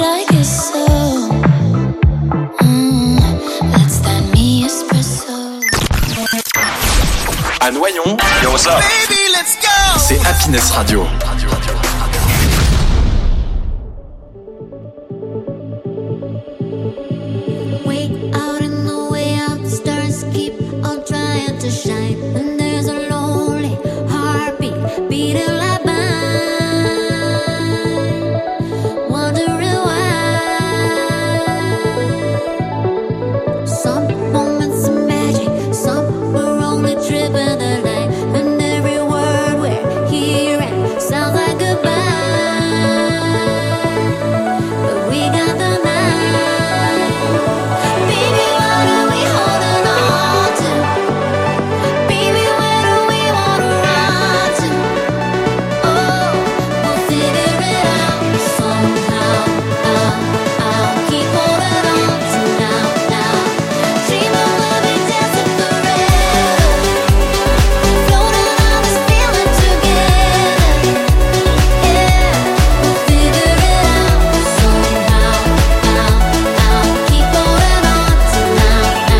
like it so. That's that me espresso. À Noyon, yo what's up? Baby, let's go! C'est Happiness Radio. Way out in the way out, the stars keep on trying to shine. And there's a lonely heartbeat beating like mine, wondering why. Some moments of magic, some were only tripping the night. And every word we're hearing sounds like goodbye. But we got the night. Baby, what are we holding on to? Baby, where do we wanna run to? Oh, we'll figure it out somehow. I'll keep holding on to now. Dreaming we'll be dancing forever, floating on this feeling together. Yeah, we'll figure it out somehow. I'll keep holding on to now.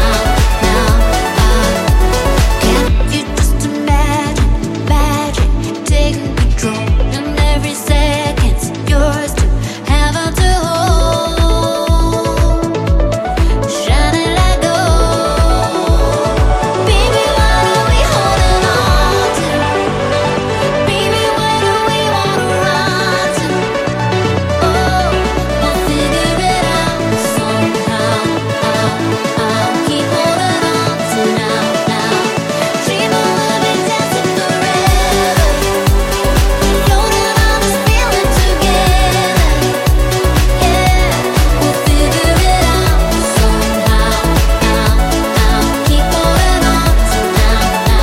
Can't you just imagine magic taking control, and every second's yours to have and to hold, shining like gold. Baby, what are we holding on to? Baby, where do we wanna run to? Oh, we'll figure it out somehow. I'll keep holding on to now. Dreaming we'll be dancing forever, floating on this feeling together. Yeah, we'll figure it out somehow. I'll keep holding on to now.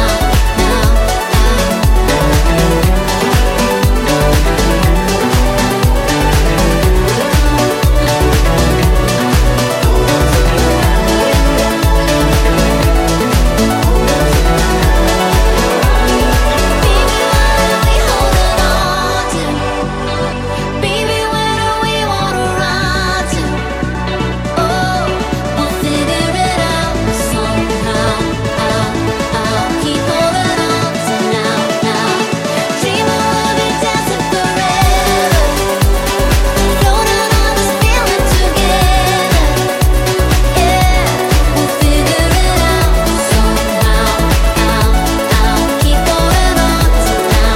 Baby, what are we holding on to? Baby, where do we wanna run to? Oh, we'll figure it out somehow. I'll keep holding on to now. Dreaming we'll be dancing forever, floating on this feeling together. Yeah, we'll figure it out somehow. I'll keep holding on to now.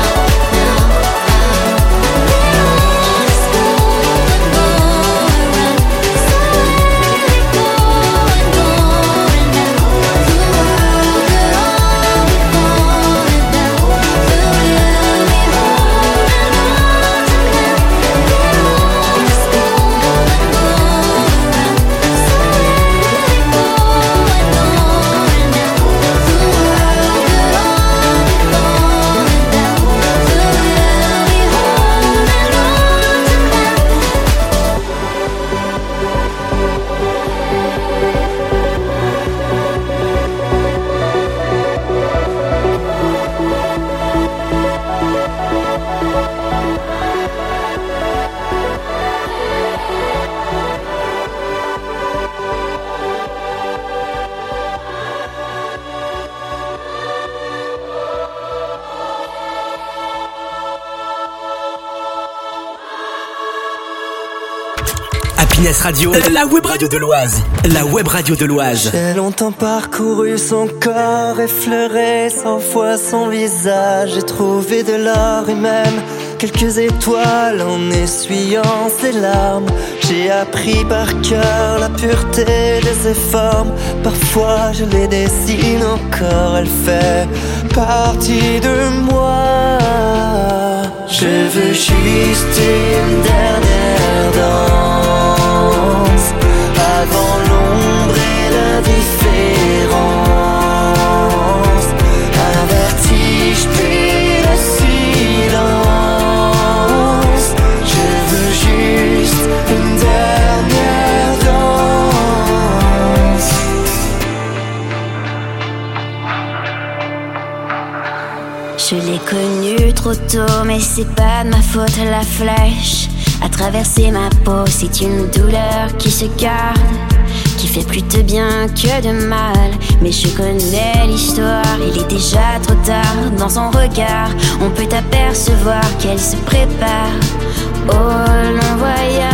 Let's go and go around, so let it go and go and down. The world could all be falling down, but we'll be holding on to now. Let's go and go around, so let it go and go and down. The world could all be falling down, but we'll be Happiness Radio, la web radio de l'Oise. La web radio de l'Oise. J'ai longtemps parcouru son corps, effleuré 100 fois son visage. J'ai trouvé de l'or et même quelques étoiles en essuyant ses larmes. J'ai appris par cœur la pureté de ses formes. Parfois je les dessine encore, elle fait partie de moi. Je veux juste une dernière danse avant l'ombre et l'indifférence. Un vertige puis le silence. Je veux juste une dernière danse. Je l'ai connue trop tôt, mais c'est pas de ma faute la flèche. à traverser ma peau. C'est une douleur qui se garde, qui fait plus de bien que de mal. Mais je connais l'histoire, il est déjà trop tard. Dans son regard, on peut apercevoir qu'elle se prépare au long voyage.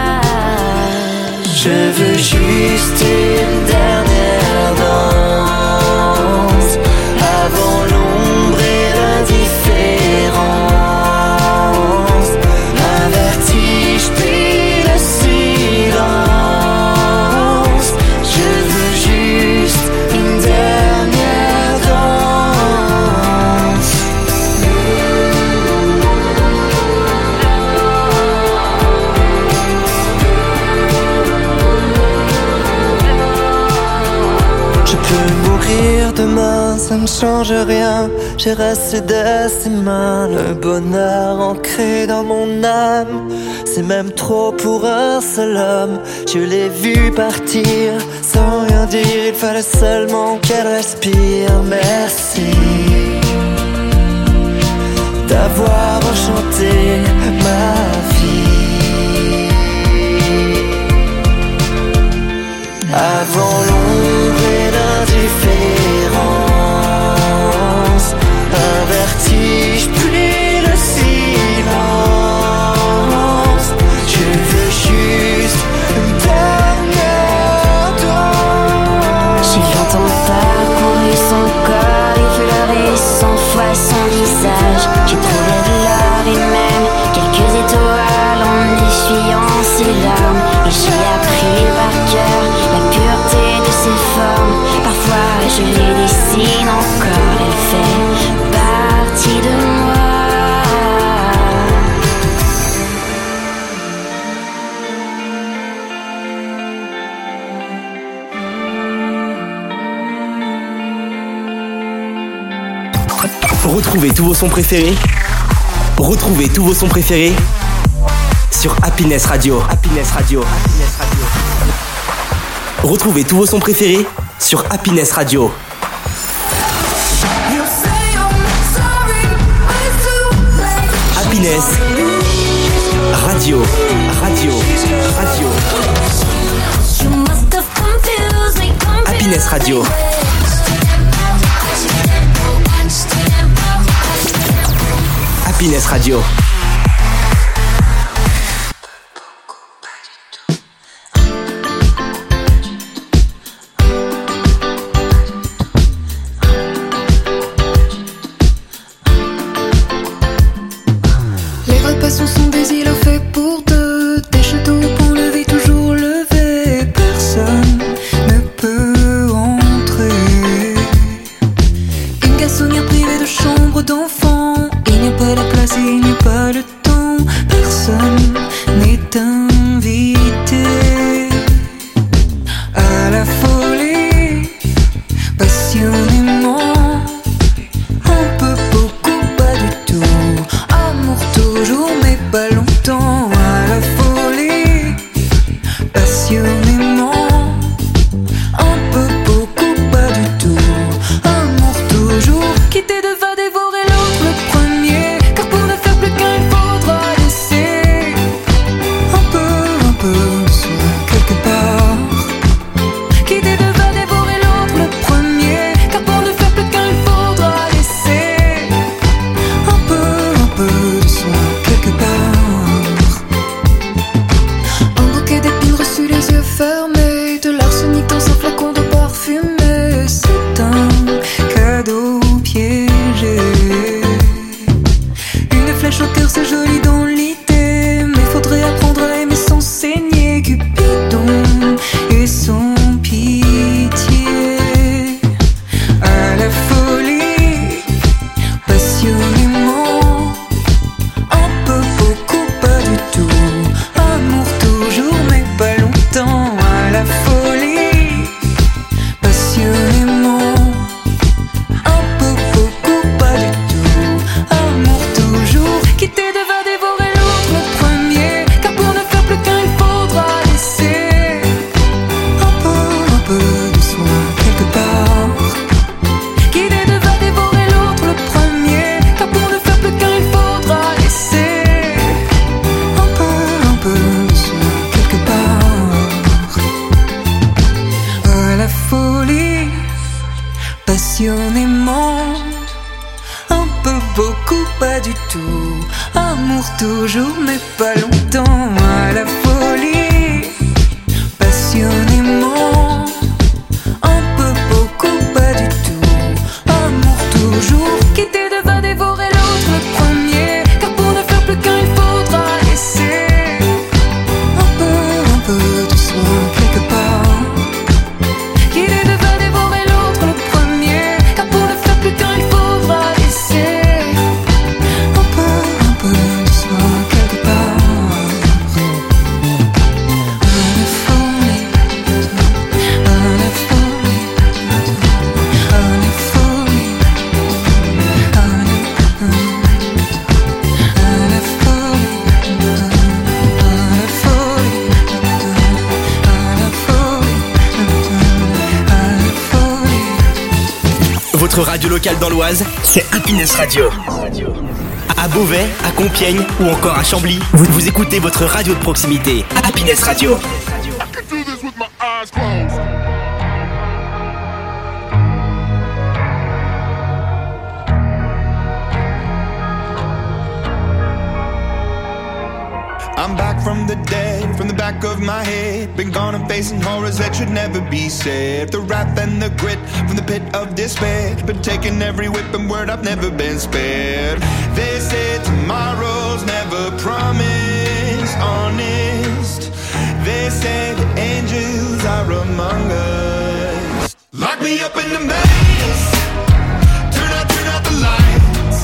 Je veux juste une dernière danse avant l'ombre et l'indifférence. Un vertige puis le silence. Je veux juste une dernière danse. Je peux mourir demain, ça ne change rien. J'ai resté de ses mains le bonheur ancré dans mon âme. C'est même trop pour un seul homme. Je l'ai vu partir sans rien dire. Il fallait seulement qu'elle respire. Merci d'avoir enchanté ma vie. Avant l'ombre et l'indifférence, un vertige puis le silence. Je veux juste une dernière danse. J'ai longtemps parcouru son corps, effleuré 100 fois son visage. J'ai trouvé de l'or et même quelques étoiles en essuyant ses larmes. Et j'ai appris par cœur la pureté de ses formes. Parfois je les dessine encore, elle fait partie de moi. Retrouvez tous vos sons préférés. Retrouvez tous vos sons préférés sur Happiness Radio. Happiness Radio. Happiness Radio. Retrouvez tous vos sons préférés sur Happiness Radio. Happiness Radio. Radio. Radio. Happiness Radio. Happiness Radio. Les vraies passions sont des îlots faits pour deux, des châteaux pour lever, toujours levé. Personne ne peut entrer. Une garçonnière privée de chambre d'enfant. Il n'y a pas de place et il n'y a pas toujours mais pas longtemps. À la folie, passionnément, un peu, beaucoup, pas du tout. Amour toujours, quitter devant dévorer l'autre le premier. Car pour ne faire plus qu'un, il faudra laisser un peu de soi quelque part. Quitter devant dévorer l'autre le premier. Car pour ne faire plus qu'un, il faudra laisser un peu de soi quelque part. La folie, la folie, la folie, Votre radio locale dans l'Oise, c'est Happiness Radio. À Beauvais, à Compiègne ou encore à Chambly, vous écoutez votre radio de proximité, Happiness Radio. I'm back from the dead, from the back of my head. Been gone and facing horrors that should never be said. The wrath and the grit from the pit of despair. Been taking every whip and word, I've never been spared. They say tomorrow's never promised, honest. They say the angels are among us. Lock me up in the maze. Turn out the lights.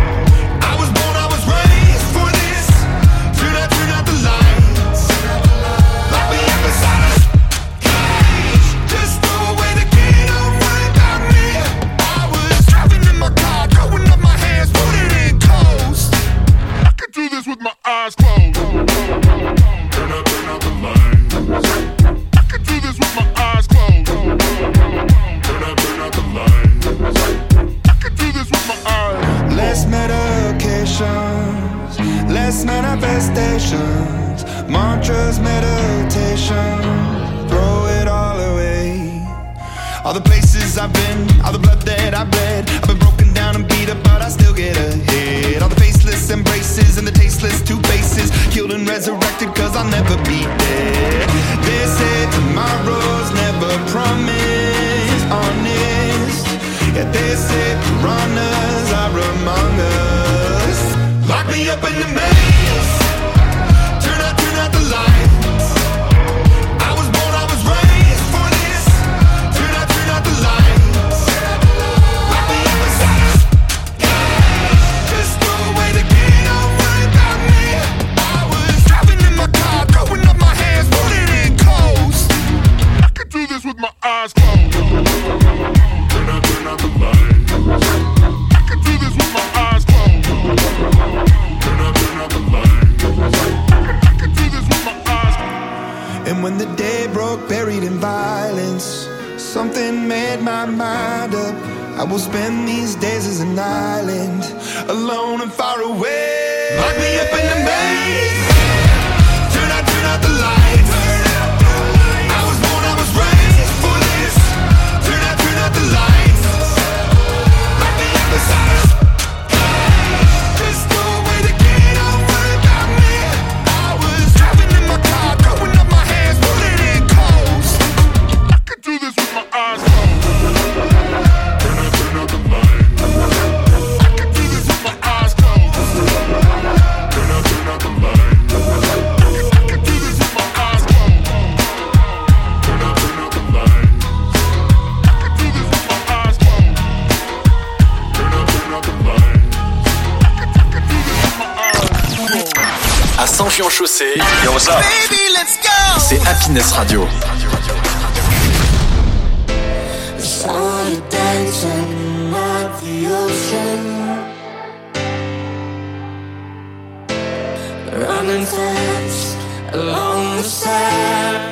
I was born, I was raised for this. Turn out the lights. Lock me up inside a cage. Just throw away the key, don't worry about me. I was driving in my car, throwing up my hands, put it in coast. I could do this with my eyes closed. Turn out the lights. I could do this with my eyes closed. Turn out the lights. I could do this with my eyes. Less medications, less manifestations, mantras, meditation, throw it all away. All the places I've been, all the blood that I've bled, I've been broken down and beat up, but I still get ahead. All the faceless embraces and the tasteless two faces, killed and resurrected, cause I'll never be dead. They say tomorrow's never promised, honest. Yeah, they say piranhas are among us. Lock me up in the maze. Turn out the lights. I was born, I was raised for this. Turn out the lights. Lock me up inside a cage. Just throw away the key, don't worry about me. I was driving in my car, throwing up my hands, put it in coast. I could do this with my eyes closed. Turn out the lights. I could do this with my eyes closed. Turn out the lights. I could do this with my eyes closed. And when the day broke, buried in violence, something made my mind up. I will spend these days as an island, alone and far away. Lock me up in the maze. Turn out the lights. I was born, I was raised for this. Turn out the lights. Lock me up inside a cage. Just throw away the key, don't worry about me. I was driving in my car, throwing up my hands, put it in coast. I could do this with my eyes closed. Turn out the lights. I could do this with my eyes closed. Turn out the lights. I could do this with my eyes closed. Turn out the lights. I could do this with my eyes closed. Turn out the lights. I could do this with my eyes closed. À Saint-Jean-Chaussée, Yo, what's up? Baby, let's go. c'est Happiness Radio. Saw you dancing at the ocean, running fast along the sand.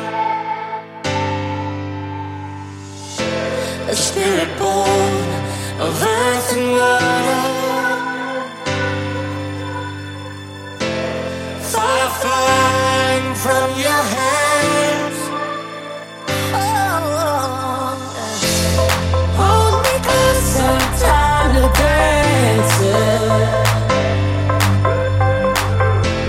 A spirit born of earth and water, fire flying from your hands. Oh, hold me close, I'm tired of dancing.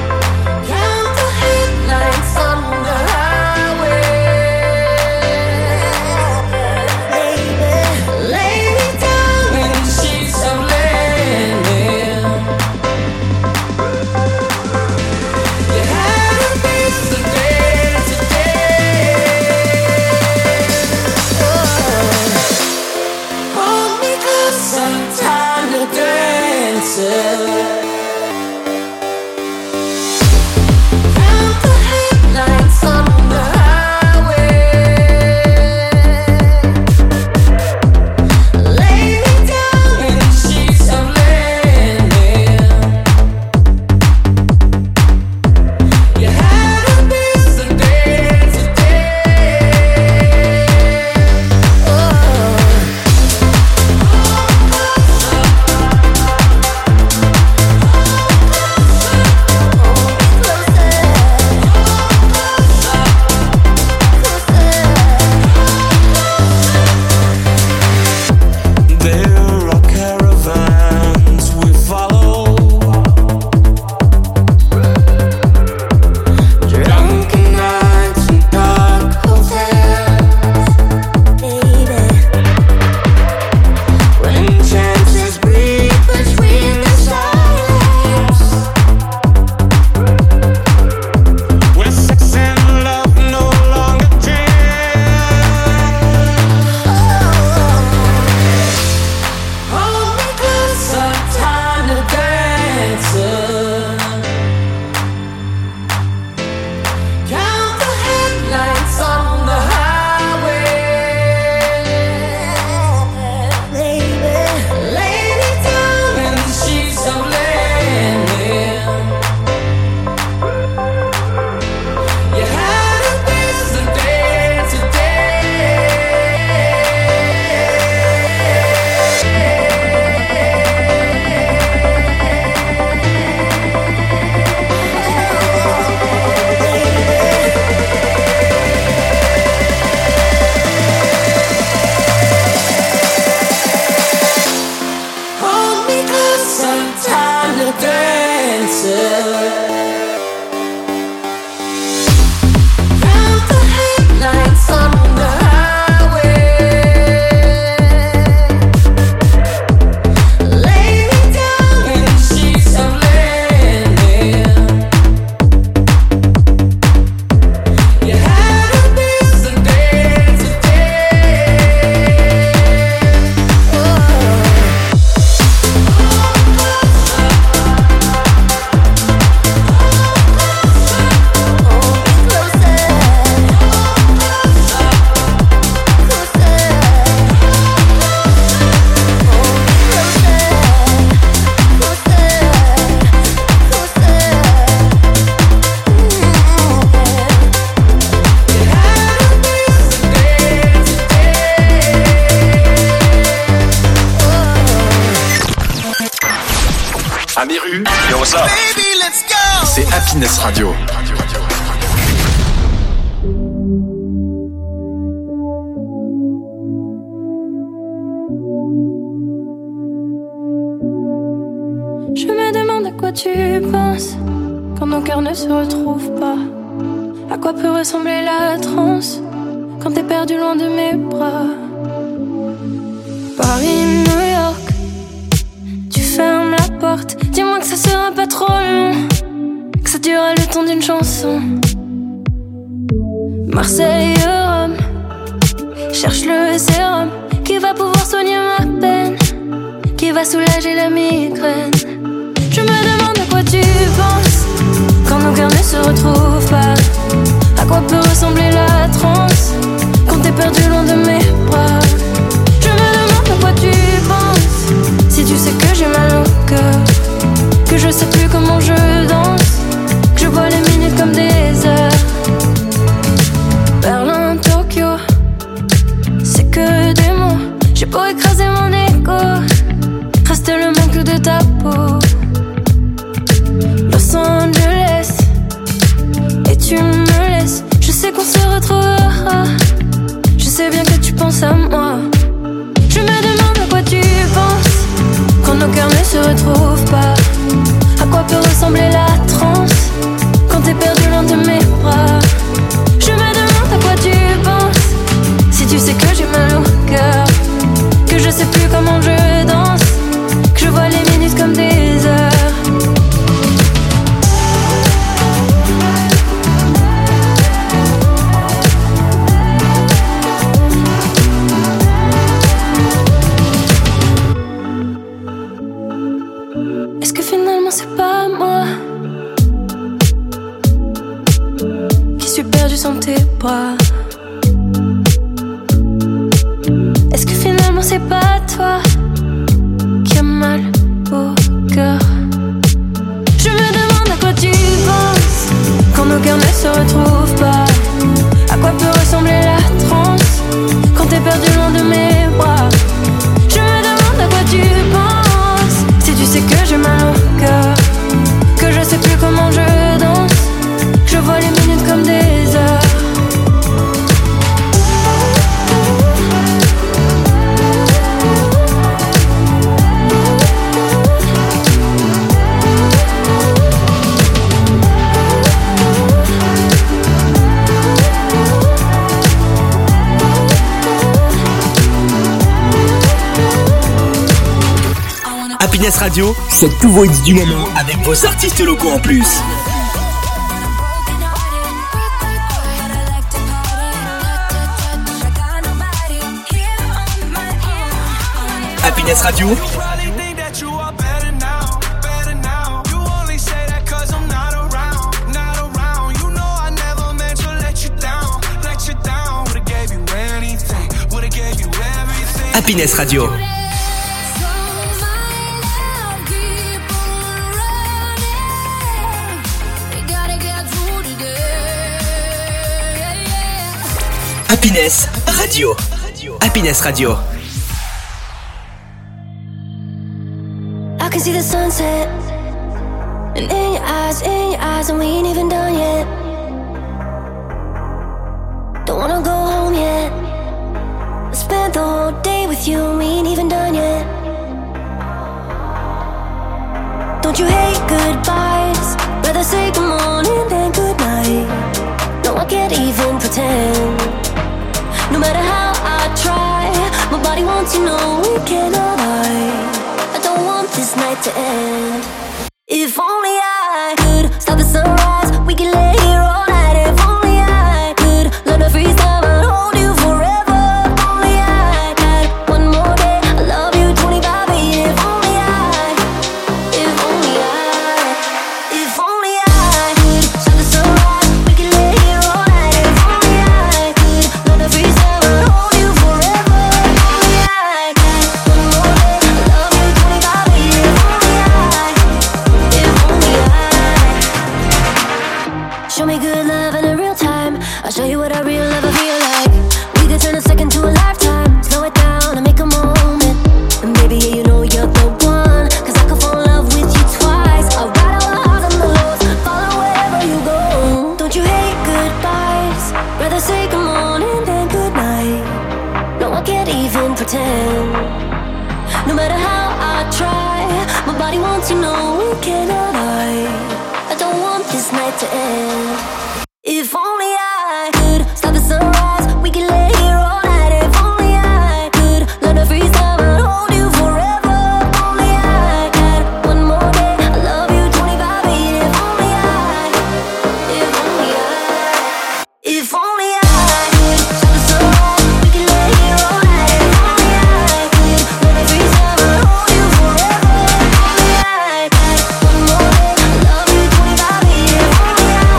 Happiness Radio. Je me demande à quoi tu penses quand nos cœurs ne se retrouvent pas. À quoi peut ressembler la transe quand t'es perdu loin de mes bras. Paris, New York, tu fermes la porte. Dis-moi que ça sera pas trop long, que ça durera le temps d'une chanson. Marseille, Rome, cherche le sérum qui va pouvoir soigner ma peine, qui va soulager la migraine. Je me demande à quoi tu penses quand nos cœurs ne se retrouvent pas. À quoi peut ressembler la transe quand t'es perdu loin de mes bras. Je me demande à quoi tu penses, si tu sais que j'ai mal au cœur, que je sais plus comment je danse, que je vois les minutes comme des heures. Berlin, Tokyo, c'est que des mots. J'ai beau écraser mon ego, reste le manque de ta peau. Los Angeles, et tu me laisses. Je sais qu'on se retrouvera, je sais bien que tu penses à moi. Je me demande à quoi tu penses quand nos cœurs ne se retrouvent pas. À quoi peut ressembler la transe quand t'es perdu loin de mes bras. Je me demande à quoi tu penses, si tu sais que j'ai mal au cœur, que je sais plus comment je danse, que je vois les minutes comme des heures. Est-ce que finalement c'est pas moi qui suis perdu sans tes bras? Est-ce que finalement c'est pas toi qui a mal au cœur? Je me demande à quoi tu penses quand nos cœurs ne se retrouvent pas. À quoi peut ressembler la transe quand t'es perdu loin de mes bras. Je me demande à quoi tu penses, si tu sais que j'ai mal au cœur, que je sais plus comment je danse, que je vois les minutes comme des heures. Happiness Radio, c'est tous vos hits du moment avec vos artistes locaux en plus. Happiness Radio. Happiness Radio. Happiness Radio. Happiness Radio. I can see the sunset, and in your eyes, and we ain't even done yet. Don't wanna go home yet. I spent the whole day with you, and we ain't even done yet. Don't you hate goodbyes? Rather say good morning than good night. No, I can't even pretend. No matter how I try, my body wants to know we cannot lie. I don't want this night to end. If only I could stop the sunrise, we could lay here all night. If only I could learn to freeze time and hold you forever. If only I had one more day, I love you 25 years. If only I could stop the sunrise, we could lay here all night. If only I could learn to freeze time and hold you forever. If only I had one more day, I love you 25 years. If only I show me good love in a real time. I'll show you what a real lover feel like. We could turn a second to a lifetime. Slow it down and make a moment. And baby, yeah, you know you're the one. 'Cause I could fall in love with you twice. I'll ride all the highs and the lows, follow wherever good morning and good night. No, I can't even pretend. No matter how I try, my body wants to know we cannot lie. I don't want this night to end. If only I could stop the sunrise, we could lay here all night. If only I could learn to freeze time and hold you forever. If only I had one more day, I love you 25/8. If only I could stop the sunrise, we could lay here all night. If only I could learn to freeze time and hold you forever. If only I had one more day, I love you 25/8. If only I.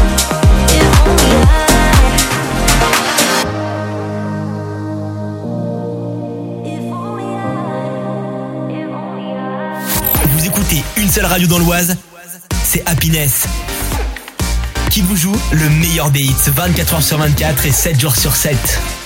Vous écoutez une seule radio dans l'Oise, c'est Happiness. Qui vous joue le meilleur des hits 24h sur 24 et 7 jours sur 7.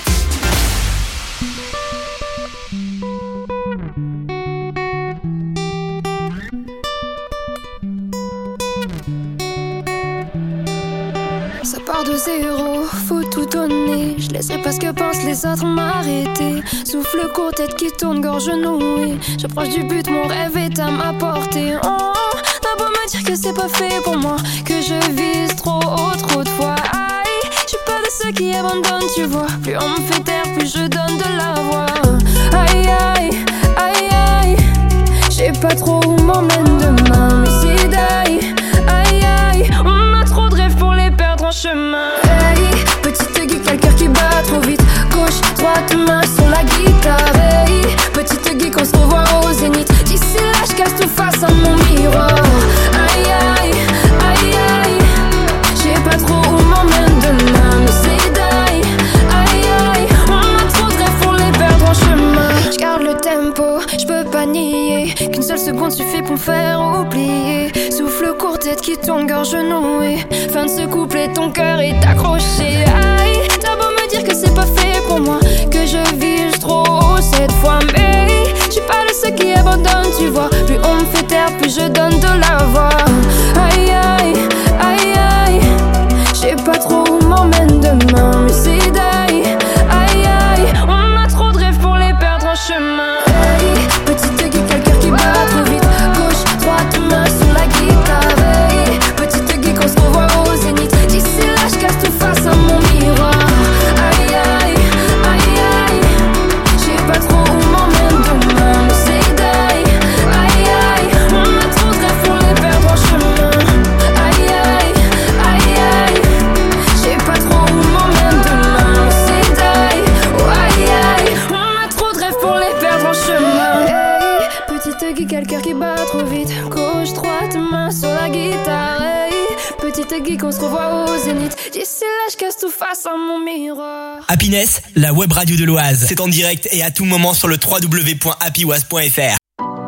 Ça part de zéro, faut tout donner. Je laisserai pas ce que pensent les autres m'arrêter. Souffle court, tête qui tourne, gorge nouée. J'approche du but, mon rêve est à ma portée. Oh, t'as beau me dire que c'est pas fait pour moi, que je vise trop haut, trop de fois. Aïe, j'suis pas de ceux qui abandonnent, tu vois. Plus on me fait taire, plus je donne de la voix. Aïe, aïe, aïe, aïe. J'ai pas trop où m'emmène demain, mais c'est d'aïe. Aïe, aïe, on a trop de rêves pour les perdre en chemin. Hey, petite geek, le cœur qui bat trop vite. Gauche, droite, main sur la guitare. Hey, petite geek, on se revoit au zénith. D'ici là, je casse tout face à mon miroir. Aïe, aïe, aïe, aïe. J'ai pas trop où m'emmène demain, mais c'est d'aïe. Aïe, aïe, on a trop de rêves pour les perdre en chemin. Je garde le tempo, je peux pas nier qu'une seule seconde suffit pour me faire oublier. Souffle court, tête qui tourne, gorge nouée. Fin de ce couplet, ton cœur est accroché. Aïe, t'as beau me dire que c'est pas fait pour moi, que je vise trop haut cette fois. Mais j'suis pas de ceux qui abandonnent, tu vois. Plus on me fait taire, plus je donne de la voix. Aïe, aïe, aïe, aïe. J'ai pas trop où m'emmène demain, mais c'est d'aïe. Aïe, aïe, on a trop de rêves pour les perdre en chemin. Hey, petite geek, le cœur qui bat trop vite. Gauche, droite, main sur la guitare. Hey, petite geek, on se revoit au zénith. D'ici là, je casse tout face à mon miroir. Aïe, aïe, aïe, aïe. J'ai pas trop où m'emmène demain, mais c'est d'aïe. Aïe, aïe, on a trop de rêves pour les perdre en chemin. Aïe, aïe, aïe, aïe. J'ai pas trop où m'emmène demain, mais c'est d'aïe. Oh, aïe, aïe, on a trop de rêves pour les perdre en chemin. Hey, petite geek, le cœur qui bat trop vite. Gauche, droite, main sur la guitare. Hey, petite geek, on se revoit au zénith. D'ici là, je casse tout face à mon miroir. Happiness, la web radio de l'Oise. C'est en direct et à tout moment sur le www.happyoise.fr.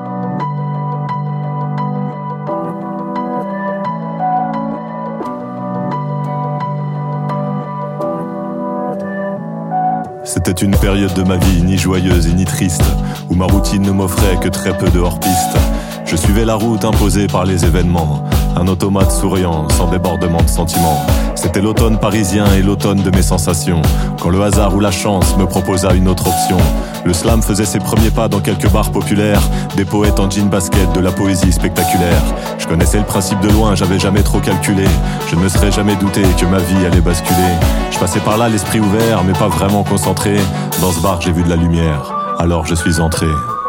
C'était une période de ma vie ni joyeuse et ni triste, où ma routine ne m'offrait que très peu de hors-piste. Je suivais la route imposée par les événements, un automate souriant, sans débordement de sentiments. C'était l'automne parisien et l'automne de mes sensations, quand le hasard ou la chance me proposa une autre option. Le slam faisait ses premiers pas dans quelques bars populaires, des poètes en jean basket, de la poésie spectaculaire. Je connaissais le principe de loin, j'avais jamais trop calculé. Je ne me serais jamais douté que ma vie allait basculer. Je passais par là l'esprit ouvert, mais pas vraiment concentré. Dans ce bar j'ai vu de la lumière, alors je suis entré.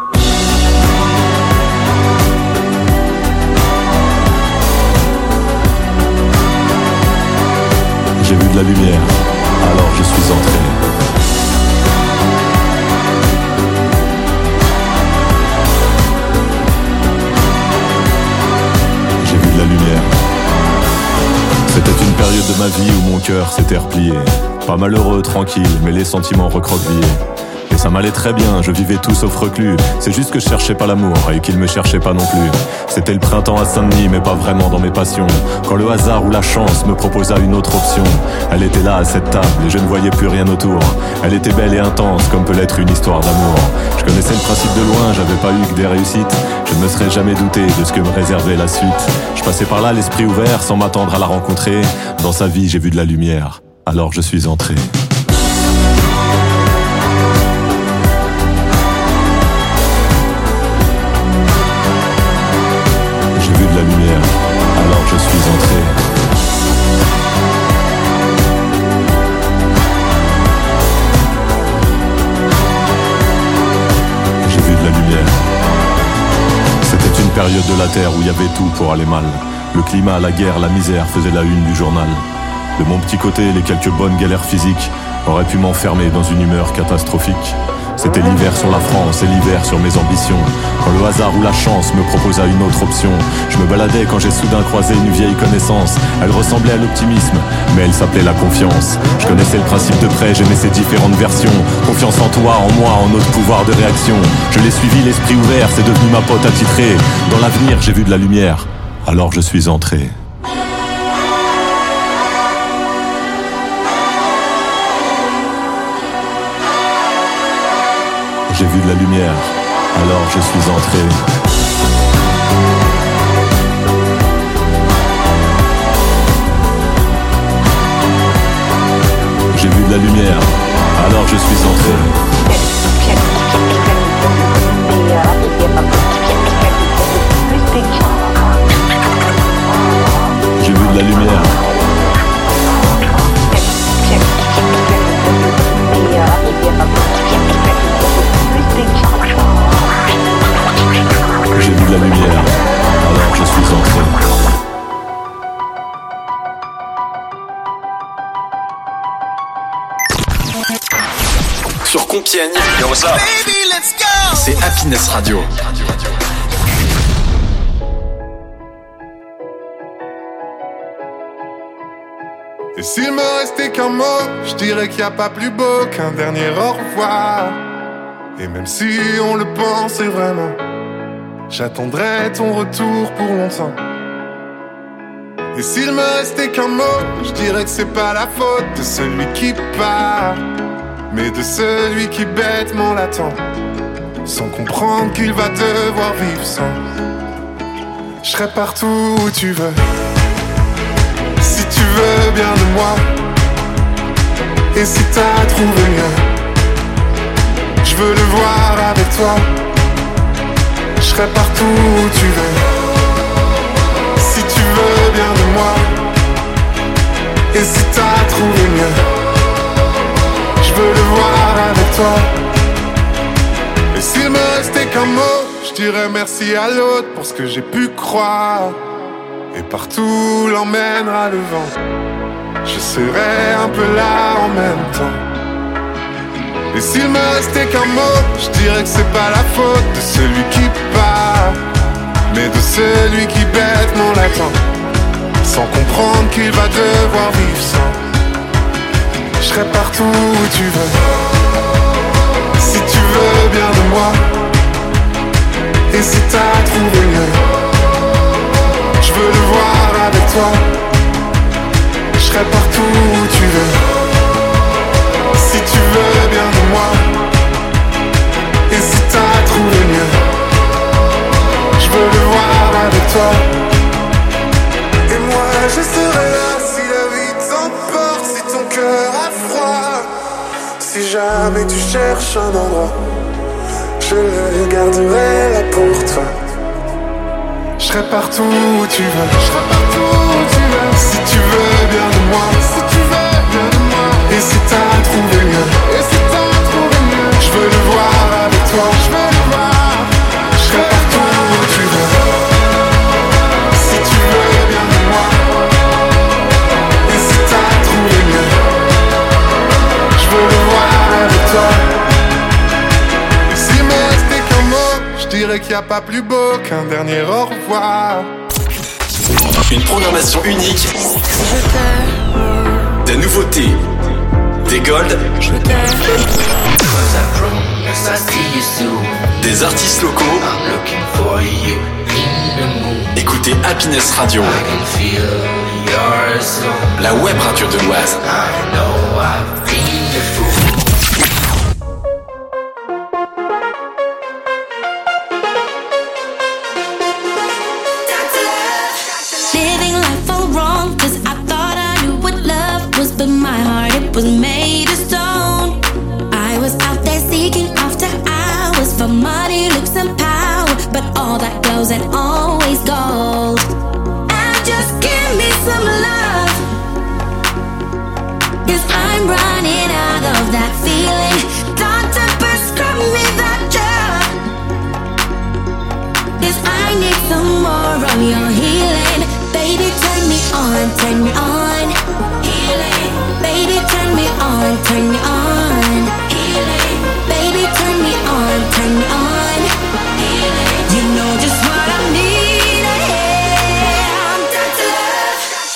J'ai vu de la lumière, alors je suis entré. J'ai vu de la lumière. C'était une période de ma vie où mon cœur s'était replié. Pas malheureux, tranquille, mais les sentiments recroquevillés. Et ça m'allait très bien, je vivais tout sauf reclus. C'est juste que je cherchais pas l'amour et qu'il me cherchait pas non plus. C'était le printemps à Saint-Denis, mais pas vraiment dans mes passions. Quand le hasard ou la chance me proposa une autre option. Elle était là à cette table et je ne voyais plus rien autour. Elle était belle et intense comme peut l'être une histoire d'amour. Je connaissais le principe de loin, j'avais pas eu que des réussites. Je ne me serais jamais douté de ce que me réservait la suite. Je passais par là l'esprit ouvert sans m'attendre à la rencontrer. Dans sa vie j'ai vu de la lumière, alors je suis entré. J'ai vu de la lumière, alors je suis entré. J'ai vu de la lumière. C'était une période de la Terre où il y avait tout pour aller mal. Le climat, la guerre, la misère faisaient la une du journal. De mon petit côté, les quelques bonnes galères physiques auraient pu m'enfermer dans une humeur catastrophique. C'était l'hiver sur la France et l'hiver sur mes ambitions. Quand le hasard ou la chance me proposa une autre option, je me baladais quand j'ai soudain croisé une vieille connaissance. Elle ressemblait à l'optimisme, mais elle s'appelait la confiance. Je connaissais le principe de près, j'aimais ses différentes versions. Confiance en toi, en moi, en notre pouvoir de réaction. Je l'ai suivi l'esprit ouvert, c'est devenu ma pote attitrée. Dans l'avenir, j'ai vu de la lumière, alors je suis entré. J'ai vu de la lumière, alors je suis entré. J'ai vu de la lumière, alors je suis entré. J'ai vu de la lumière. J'ai vu de la lumière, alors je suis entré. Sur Compiègne, c'est Happiness Radio. Et s'il me restait qu'un mot, je dirais qu'il n'y a pas plus beau qu'un dernier au revoir. Et même si on le pensait vraiment, j'attendrai ton retour pour longtemps. Et s'il me restait qu'un mot, je dirais que c'est pas la faute de celui qui part, mais de celui qui bêtement l'attend, sans comprendre qu'il va devoir vivre sans. Je serai partout où tu veux, si tu veux bien de moi. Et si t'as trouvé mieux, je veux le voir avec toi. Je serai partout où tu veux, si tu veux bien de moi. Et si t'as trouvé mieux, je veux le voir avec toi. Et s'il me restait qu'un mot, je dirais merci à l'autre pour ce que j'ai pu croire. Et partout l'emmènera le vent, je serai un peu là en même temps. Et s'il me restait qu'un mot, je dirais que c'est pas la faute de celui qui part, mais de celui qui bêtement l'attend, sans comprendre qu'il va devoir vivre sans. Je serai partout où tu veux, si tu veux bien de moi. Et si t'as trouvé mieux, je veux le voir avec toi. Je serai partout où tu veux, si tu veux bien de moi. Et si t'as trouvé mieux, je veux le voir avec toi. Et moi je serai là si la vie t'emporte, si ton cœur a froid. Si jamais tu cherches un endroit, je le garderai là pour toi. Je serai partout où tu veux, je serai partout où tu veux. Si tu veux bien de moi, si tu veux bien de moi. Et si t'as trouvé mieux, et si t'as trouvé mieux, je veux le voir avec toi, je veux le voir. Je serai partout où tu veux, si tu veux bien de moi. Et si t'as trouvé mieux, je veux le voir avec toi. Et s'il me restait qu'un mot, je dirais qu'il n'y a pas plus beau qu'un dernier au revoir. Une programmation unique, des nouveautés, des golds, des artistes locaux. Écoutez Happiness Radio, la web radio de l'Oise. But my heart, it was made of stone. for money, looks and power, but all that goes and always goes. And just give me some love, 'cause I'm running out of that feeling. Doctor, prescribe me that drug, 'cause I need some more of your healing. Baby, turn me on, turn me on. Healing. Baby, turn me on, turn me on. Healing. Baby, turn me on, turn me on. Healing. You know just what I need. I'm Dr. Love.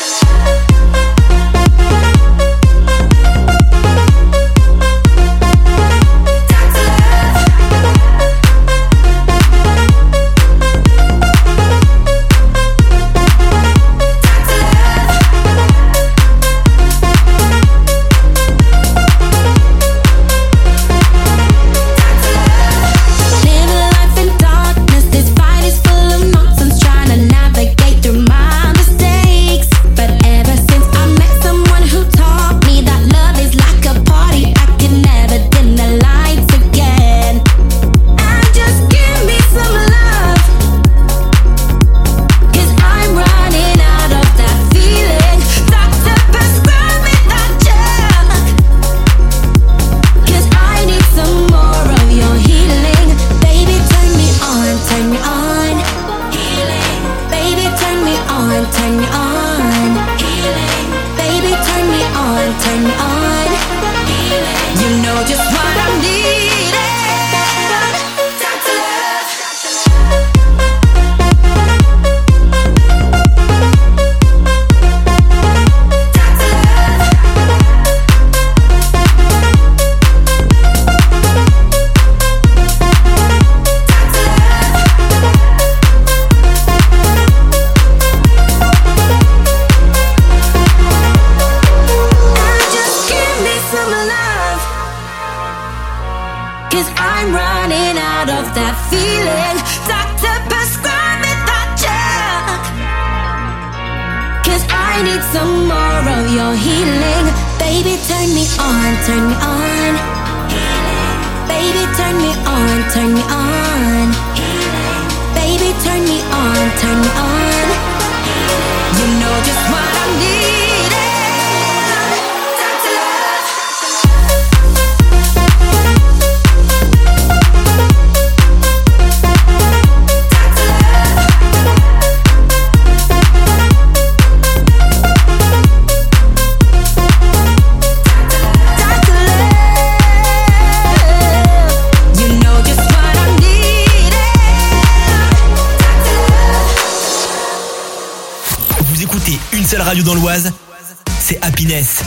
Radio dans l'Oise, c'est Happiness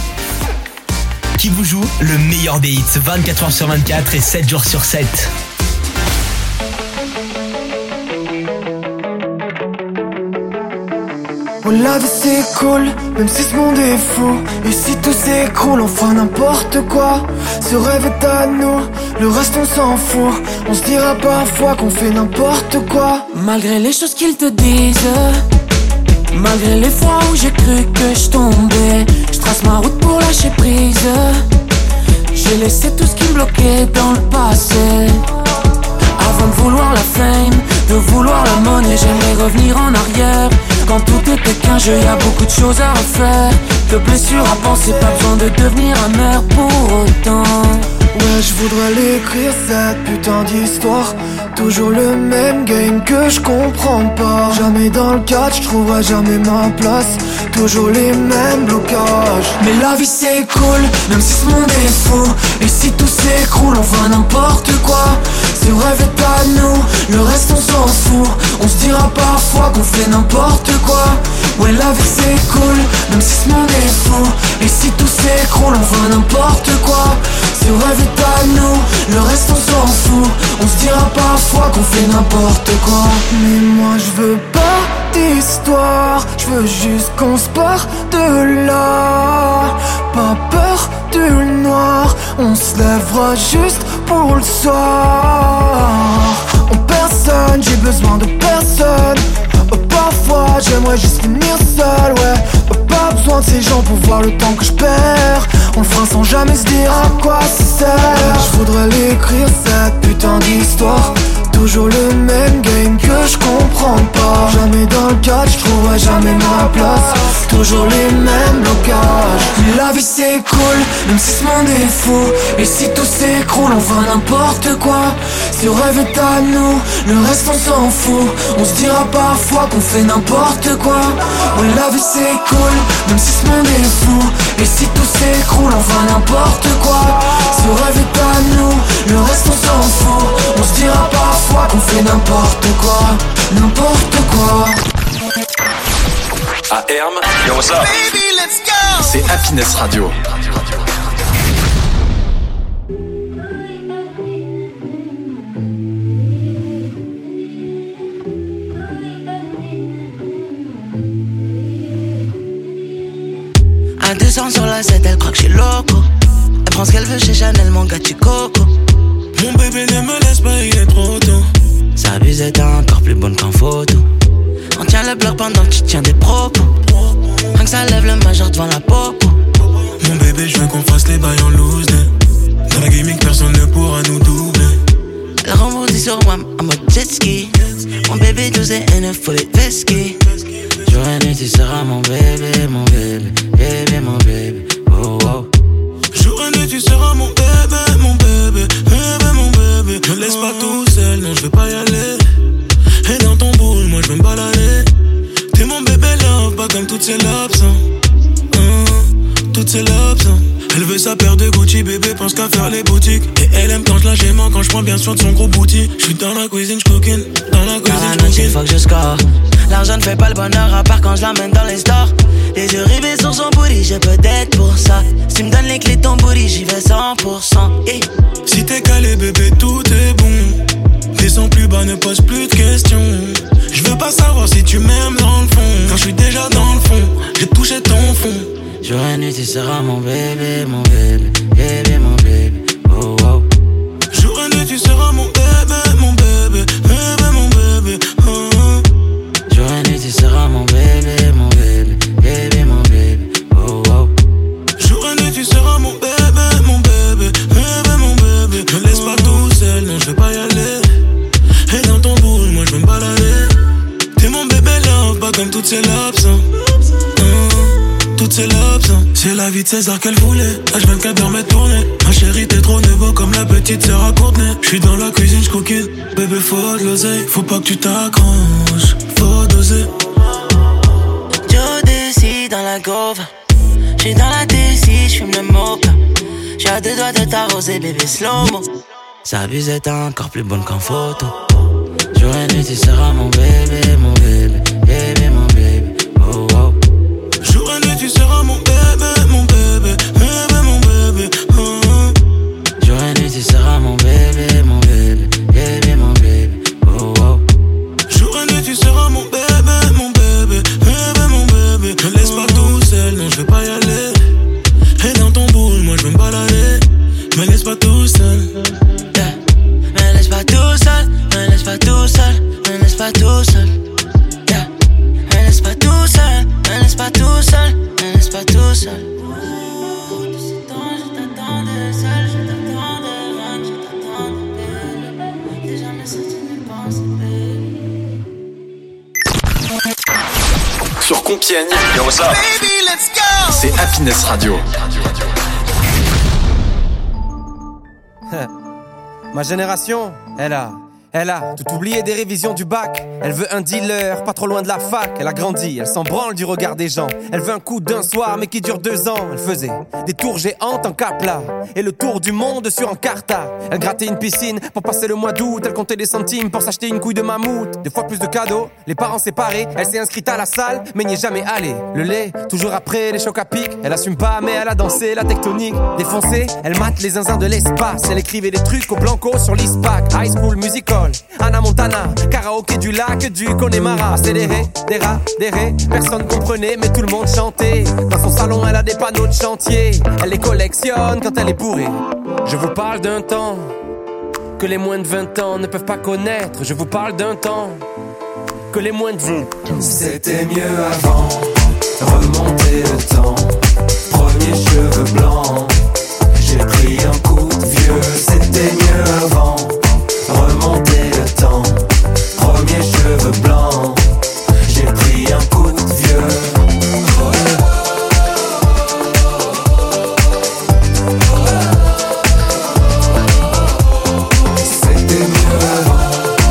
qui vous joue le meilleur des hits 24h sur 24 et 7 jours sur 7. Oh, la vie c'est cool, même si ce monde est fou. Et si tout s'écroule, on fera n'importe quoi. Ce rêve est à nous, le reste on s'en fout. On se dira parfois qu'on fait n'importe quoi. Malgré les choses qu'ils te disent, malgré les fois où j'ai cru que je tombais, je trace ma route pour lâcher prise. J'ai laissé tout ce qui me bloquait dans le passé. Avant de vouloir la fame, de vouloir la monnaie, j'aimerais revenir en arrière. Quand tout était qu'un jeu, y a beaucoup de choses à refaire. De blessures à penser, pas besoin de devenir amer pour autant. Ouais, je voudrais l'écrire cette putain d'histoire. Toujours le même game que je comprends pas. Jamais dans le catch, je trouverai jamais ma place. Toujours les mêmes blocages. Mais la vie c'est cool, même si ce monde est fou. Et si tout s'écroule, on fera n'importe quoi. Ce rêve est à nous, le reste on s'en fout. On se dira parfois qu'on fait n'importe quoi. Ouais, la vie c'est cool, même si ce monde est fou. Et si tout s'écroule, on fera n'importe quoi. Ce rêve est à nous, le reste on s'en fout. On se dira parfois qu'on fait n'importe quoi. Mais moi je veux pas d'histoire, je veux juste qu'on se parte de là. Pas peur du noir, on se lèvera juste pour le soir. En personne, j'ai besoin de personne. Parfois j'aimerais juste finir seul, ouais. pas besoin de ces gens pour voir le temps que je perds. On le fera sans jamais se dire à quoi ça sert. Je voudrais l'écrire cette putain d'histoire. Toujours le même game que je comprends pas. Jamais dans le catch, je trouverai jamais ma place. Toujours les mêmes blocages. Mais la vie c'est cool, même si ce monde est fou. Et si tout s'écroule, on fera n'importe quoi. Si le rêve est à nous, le reste on s'en fout. On se dira parfois qu'on fait n'importe quoi. Ouais, la vie c'est cool, même si ce monde est fou. Et si tout s'écroule, on fera n'importe quoi. Si le rêve est à nous, le reste on s'en fout. On se dira parfois qu'on fait n'importe quoi. N'importe quoi. À Herm, c'est Happiness Radio. À 200 sur la 7, elle croit que je suis loco. Elle prend ce qu'elle veut chez Chanel, mon gars, tu coco. Mon bébé ne me laisse pas, il est trop tôt. Sa buse est encore plus bonne qu'en photo. On tient le bloc pendant que tu tiens des propos. Rien que ça lève le majeur devant la popo. Mon bébé, je veux qu'on fasse les bails en loose day. Dans la gaming, personne ne pourra nous doubler. Elle rebondit sur moi en mode jet ski. Mon bébé 12 et 9 faut les vesquis. Jour et nuit, tu seras mon bébé, mon bébé, bébé, mon bébé. Oh, oh. Jour et nuit, tu seras mon bébé, mon bébé, bébé, mon bébé. Ne laisse pas tout seul, non, je veux pas y aller. Et dans ton boule, moi je veux me balader. T'es mon bébé love, pas comme toutes ces lobes, toutes ces lobes. Elle veut sa paire de Gucci, bébé pense qu'à faire les boutiques. Et elle aime quand je la gémant, quand je prends bien soin de son gros bouti. Je suis dans la cuisine, je cooking, dans la cuisine, je cooking. Faut que je score. L'argent ne fait pas le bonheur à part quand je l'emmène dans les stores. Les yeux rivés sur son booty, j'ai peut-être pour ça. Si tu me donnes les clés de ton booty, j'y vais 100%. Yeah. Si t'es calé, bébé, tout est bon. Descends plus bas, ne pose plus de questions. Je veux pas savoir si tu m'aimes dans le fond. Quand je suis déjà dans le fond, j'ai touché ton fond. Jour et nuit, tu seras mon bébé, mon bébé, bébé, mon bébé. Oh, oh. Jour et nuit, tu seras mon bébé, mon bébé, bébé, mon bébé. Oh, oh. Jour et nuit, tu seras mon bébé, mon bébé, bébé, mon bébé. Oh, oh. Jour et nuit, tu seras mon bébé, mon bébé, bébé, mon bébé. Ne laisse pas tout seul, non, je veux pas y aller. Et dans ton boule, moi je veux me balader. T'es mon bébé love, pas comme toutes ces lobes. Toutes ces lobes, c'est la vie de César qu'elle voulait. H24 heures m'est tournée. Ma chérie, t'es trop nouveau comme la petite sœur à Courtenay. J'suis dans la cuisine, j'cookine. Bébé, faut de l'oseille. Faut pas que tu t'accroches, faut doser. Joe décide dans la gauve. J'suis dans la DC, j'fume le mocha. J'ai à 2 doigts de t'arroser, bébé slow-mo. Sa buse est encore plus bonne qu'en photo. Jour et nuit, tu seras mon bébé, mon bébé, bébé, mon bébé. Oh, oh. Jour et nuit, tu seras mon bébé, mon bébé, bébé, mon bébé. Oh, oh. Jour et nuit, tu seras mon bébé, mon bébé, bébé, mon bébé. Oh, oh. Jour et nuit, tu seras mon bébé, mon bébé, bébé, mon bébé. Ne laisse pas tout seul, non, je veux pas y aller. Et dans ton boule, moi je veux me balader. Me laisse pas tout seul. Yeah. Me laisse pas tout seul, me laisse pas tout seul, me laisse pas tout seul. Yeah. Me laisse pas tout seul, me laisse pas tout seul, me laisse pas tout seul. Je t'attendais seul, je t'attendais rien, je t'attendais bébé. T'es jamais sorti de mes pensées, bébé. Sur Compiègne, c'est Happiness Radio. Ma génération, elle a tout oublié des révisions du bac. Elle veut un dealer, pas trop loin de la fac. Elle a grandi, elle s'en branle du regard des gens. Elle veut un coup d'un soir, mais qui dure 2 ans. Elle faisait des tours géantes en Capla et le tour du monde sur Encarta. Elle grattait une piscine pour passer le mois d'août. Elle comptait des centimes pour s'acheter une couille de mammouth. 2 fois plus de cadeaux, les parents séparés. Elle s'est inscrite à la salle, mais n'y est jamais allée. Le lait, toujours après les chocs à pic. Elle assume pas, mais elle a dansé la tectonique. Défoncée, elle mate les zinzins de l'espace. Elle écrivait des trucs au blanco sur l'ISPAC. High School Musical, Anna Montana, karaoké du lac du Connemara. Accéléré, des rats, des rés, personne comprenait mais tout le monde chantait. Dans son salon elle a des panneaux de chantier. Elle les collectionne quand elle est bourrée. Je vous parle d'un temps que les moins de 20 ans ne peuvent pas connaître. Je vous parle d'un temps que les moins de 20 C'était mieux avant. remonter le temps. Premier cheveux blancs, j'ai pris un coup de vieux, c'était mieux avant. Remonter le temps, premier cheveux blancs, j'ai pris un coup de vieux. C'était mieux avant.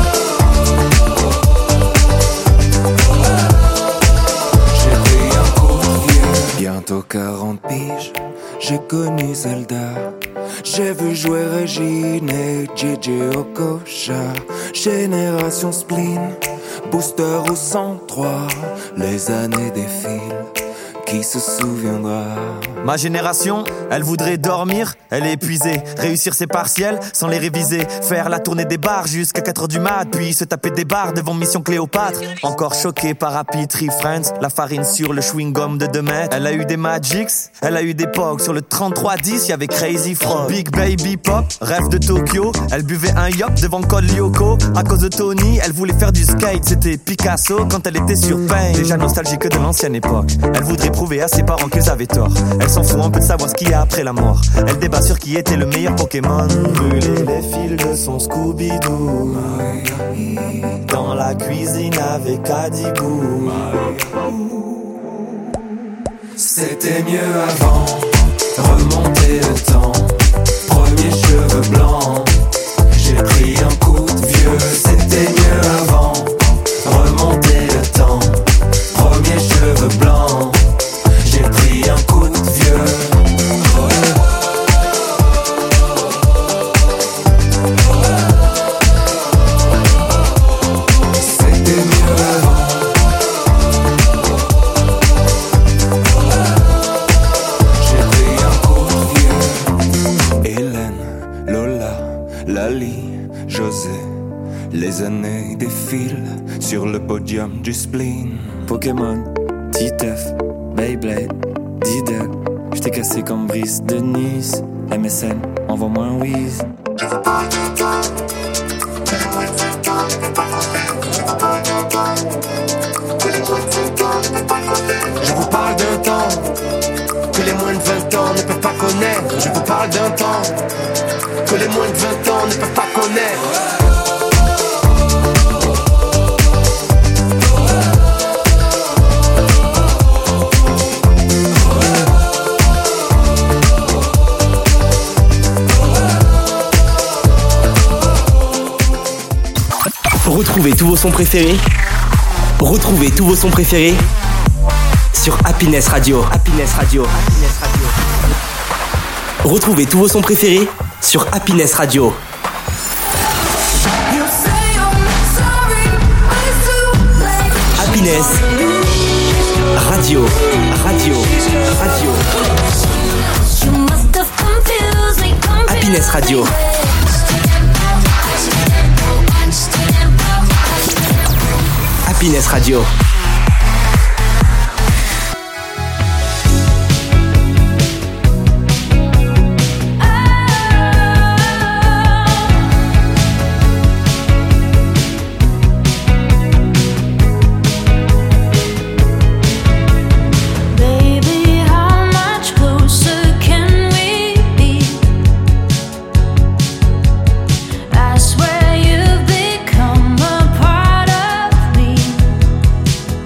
J'ai pris un coup de vieux. Bientôt 40 piges, j'ai connu Zelda. J'ai vu jouer Régine et JJ Okocha. Génération spleen, booster au 103. Les années défilent, qui se souviendra? Ma génération, elle voudrait dormir, elle est épuisée. Réussir ses partiels sans les réviser. Faire la tournée des bars jusqu'à 4h du mat. Puis se taper des bars devant Mission Cléopâtre. Encore choquée par Happy Tree Friends. La farine sur le chewing-gum de 2 mètres. Elle a eu des Magics, elle a eu des Pogs. Sur le 3310, y'avait Crazy Frog. Big Baby Pop, rêve de Tokyo. Elle buvait un yop devant Col Lyoko. À cause de Tony, elle voulait faire du skate. C'était Picasso quand elle était sur Pain. Déjà nostalgique de l'ancienne époque. Elle voudrait prouver à ses parents qu'ils avaient tort. Elle s'en fout un peu de savoir ce qu'il y a après la mort. Elle débat sur qui était le meilleur Pokémon. Brûler les fils de son Scooby-Doo dans la cuisine avec Adibou. C'était mieux avant, remonter le temps. Premier cheveux blancs, j'ai pris un coup de vieux. C'était mieux avant, remonter le temps. Premier cheveux blancs, j'ai pris un coup de vieux. C'était mieux avant. J'ai pris un coup de vieux. Hélène, Lola, Lali, José. Les années défilent sur le podium du spleen. Pokémon, Titeuf, Beyblade, Diddle. J't'ai cassé comme Brice de Nice. MSN, envoie-moi un whiz. Je vous parle d'un temps que les moins de 20 ans ne peuvent pas connaître. Que les moins de 20 ans ne peuvent pas connaître. Je vous parle d'un temps que les moins de 20 ans ne peuvent pas connaître. Je vous parle d'un temps que les moins de 20 ans ne peuvent pas connaître. Retrouvez tous vos sons préférés. Retrouvez tous vos sons préférés sur Happiness Radio. Happiness Radio. Happiness Radio. Retrouvez tous vos sons préférés sur Happiness Radio. Happiness Radio. Radio. Radio. Happiness Radio. Happiness Radio. I swear you've become a part of me.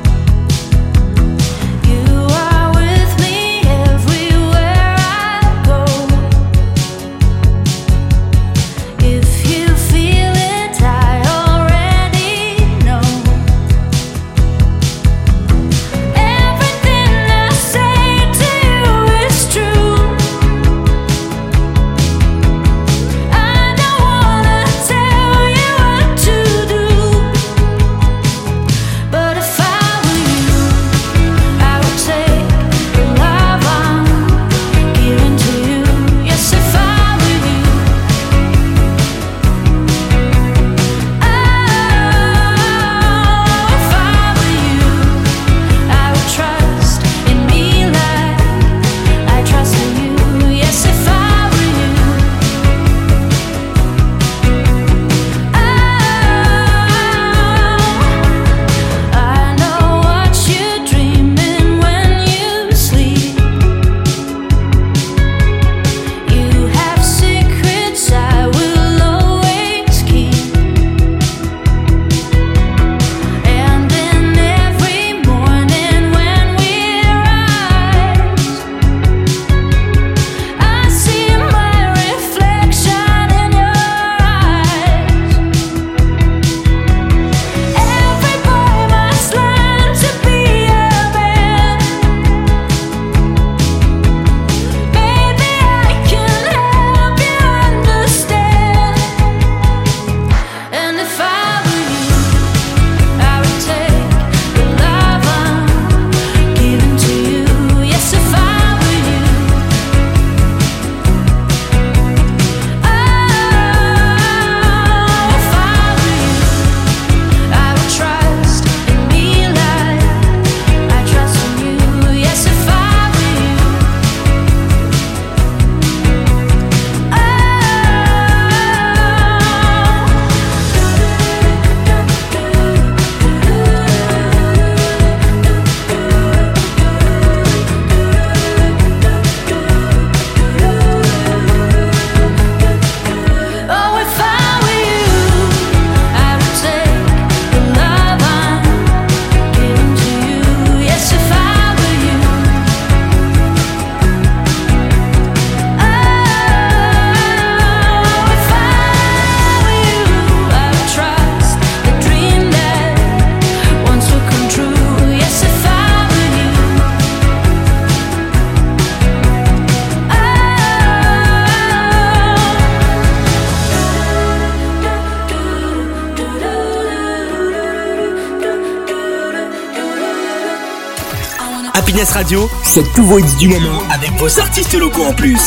Happiness Radio, c'est tous vos hits du moment avec vos artistes locaux en plus.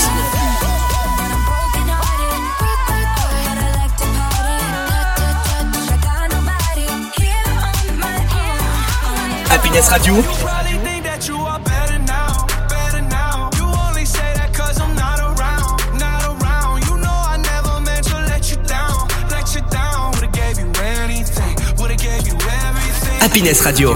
Happiness Radio. Happiness Radio.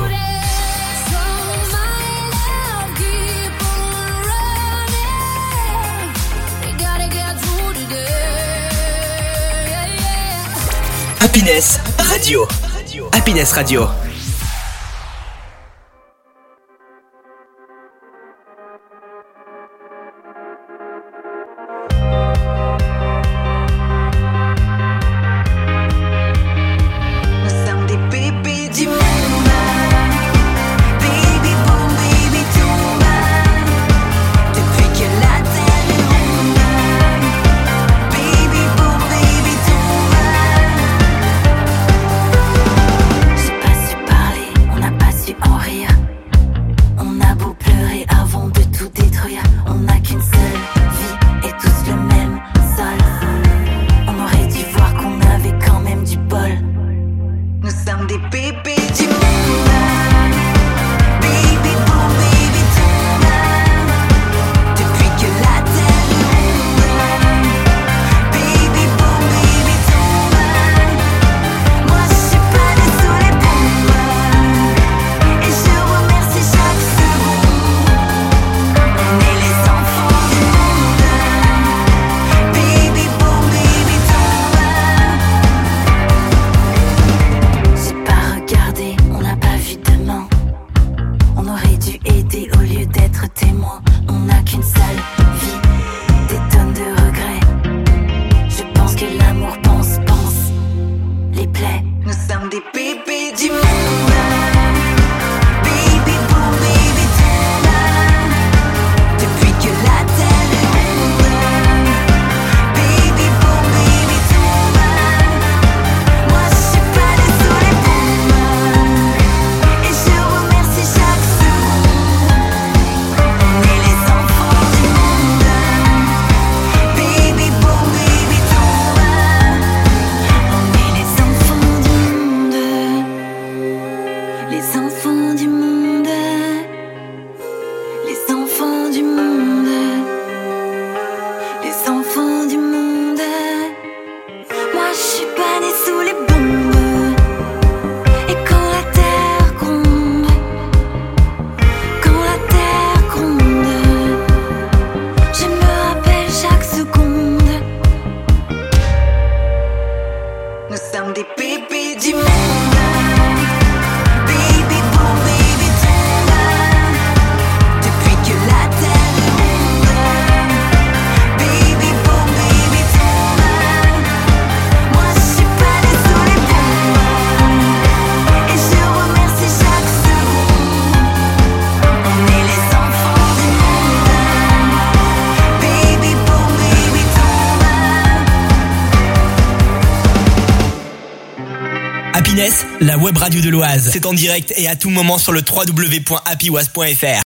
Happiness Radio. Happiness Radio. La web radio de l'Oise. C'est en direct et à tout moment sur le www.happyoise.fr.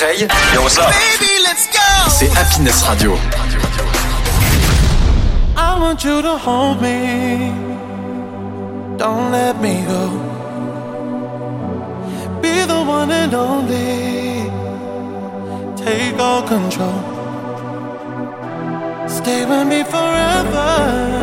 réveil. Yo, what's up? Baby, let's go. C'est Happiness Radio. I want you to hold me. Don't let me go. Be the one and only. Take all control. Stay with me forever.